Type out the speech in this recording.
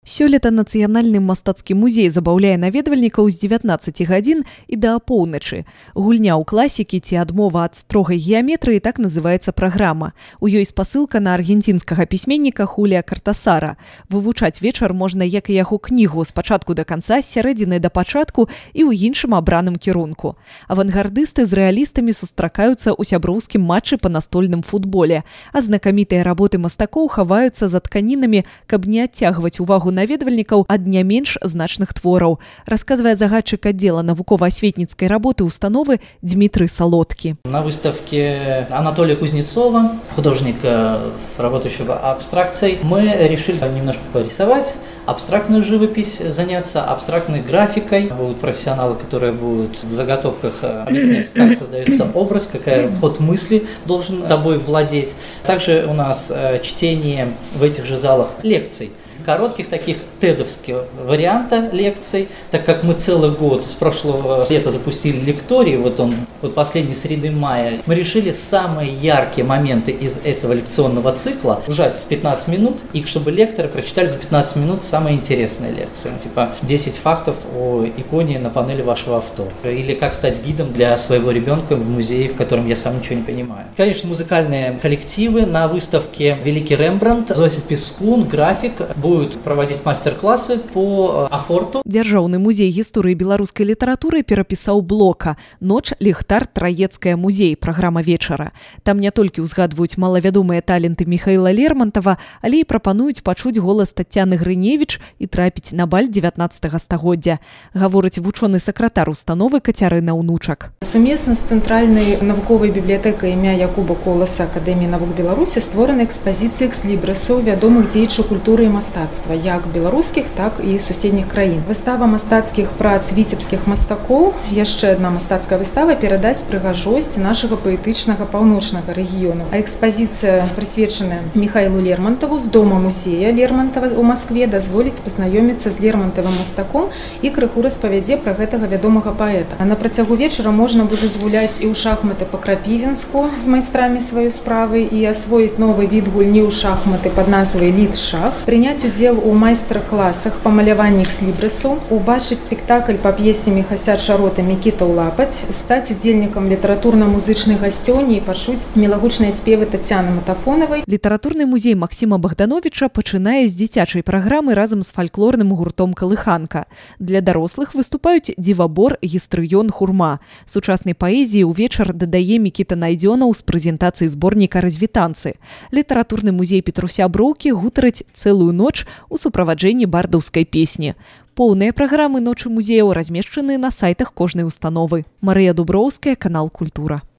Сёлета Нацыянальны мастацкі музей забаўляе наведвальнікаў з 19 гадзін і да апоўначы. Гульня ў класікі ці адмова ад строгай геаметрыі так называецца праграма. У ёй спасылка на аргенцінскага пісьменніка Хулія Картасара. Вывучаць вечар можна як і яго кнігу з пачатку да канца, з сярэдзіны да пачатку і ў іншым абраным кірунку. Авангардысты з рэалістамі сустракаюцца ў сяброўскім матчы па настольным футболе, а знакамітыя работы мастакоў хаваюцца за тканінамі, каб не адцягваць увагу наведвальнікаў ад не менш значных твораў, расказвае загадчык аддзела навукова-асветніцкай работы установы Дмитрий Солодки. На выставке Анатолия Кузнецова, художника, работающего абстракцией, мы решили немножко порисовать абстрактную живопись, заняться абстрактной графикой. Будут профессионалы, которые будут в заготовках объяснять, как создается образ, какой ход мысли должен тобой владеть. Также у нас чтение в этих же залах лекций. Коротких таких тедовских варианта лекций, так как мы целый год с прошлого лета запустили лекторий, вот последней среды мая, мы решили самые яркие моменты из этого лекционного цикла сжать в 15 минут, и чтобы лекторы прочитали за 15 минут самые интересные лекции, типа 10 фактов о иконе на панели вашего авто, или как стать гидом для своего ребенка в музее, в котором я сам ничего не понимаю. Конечно, музыкальные коллективы на выставке «Великий Рембрандт», Зося Пескун, график, будут проводить мастер-классы по афорту. Дзяржаўны музей гісторыі беларускай літаратуры перапісаў блока «Ноч, ліхтар, Траецкая музей» праграма вечара. Там не толькі ўзгадваюць малавядомыя таленты Михаила Лермонтова, але і прапануюць пачуць голас Таццяны Грыневіч і трапіць на баль 19 стагоддзя. Гаворыць вучоны сакратар установы Кацярына Унучак. Сумесна з цэнтральнай навуковай бібліятэкай імя Якуба Коласа Акадэміі навук Беларусі створаны экспазіцыі экслібрысаў вядомых дзеячаў культуры і мастацтва, як беларускіх, так і суседніх краін. Выстава мастацкіх прац віцебскіх мастакоў, яшчэ адна мастацкая выстава, перадасць прыгажосць нашага паэтычнага паўночнага рэгіёну. А экспазіцыя, прысвечаная Михаилу Лермонтову з дома музея Лермонтова ў Маскве, дазволіць пазнаёміцца з Лермонтавым мастаком і крыху распавядзе пра гэтага вядомага паэта. А на працягу вечара можна будзе згуляць і ў шахматы па-крапівінску з майстрамі сваёй справы і асвоіць новы від гульні ў шахматы пад назвай «Лід-шах», прыняць удзел у майстар-класах па маляванні экслібрысаў, убачыць спектакль па п'есе Міхася Чарота «Мікіта ў лапаць», стаць удзельнікам літаратурна-музычнай гасцёўні і пачуць мілагучныя спевы Таццяны Матафонавай. Літаратурны музей Максіма Богдановича пачынае з дзіцячай праграмы разам з фальклорным гуртом «Калыханка». Для дарослых выступаюць дзівабор, гістрыён, хурма. Сучаснай паэзіі ўвечар дадае Мікіта Найдзёнаў з прэзентацыі зборніка «Развітанцы». Літаратурны музей Петруся Броўкі гутарыць цэлую ноч у суправаджэнні бардаўскай песні. Поўныя праграмы ночы музеяў размешчаны на сайтах кожнай установы. Марыя Дуброўская, канал «Культура».